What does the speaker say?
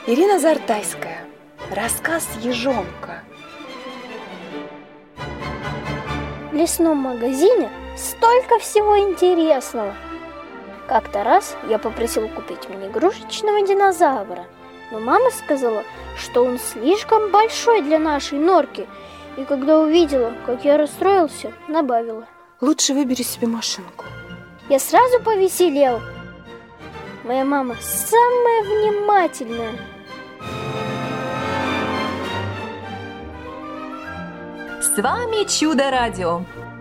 Ирина Зартайская. Рассказ «Ежонка». В лесном магазине столько всего интересного. Как-то раз я попросил купить мне игрушечного динозавра, но мама сказала, что он слишком большой для нашей норки, и когда увидела, как я расстроился, добавила: Лучше выбери себе машинку. Я сразу повеселел. Моя мама самая внимательная. С вами Чудо-радио.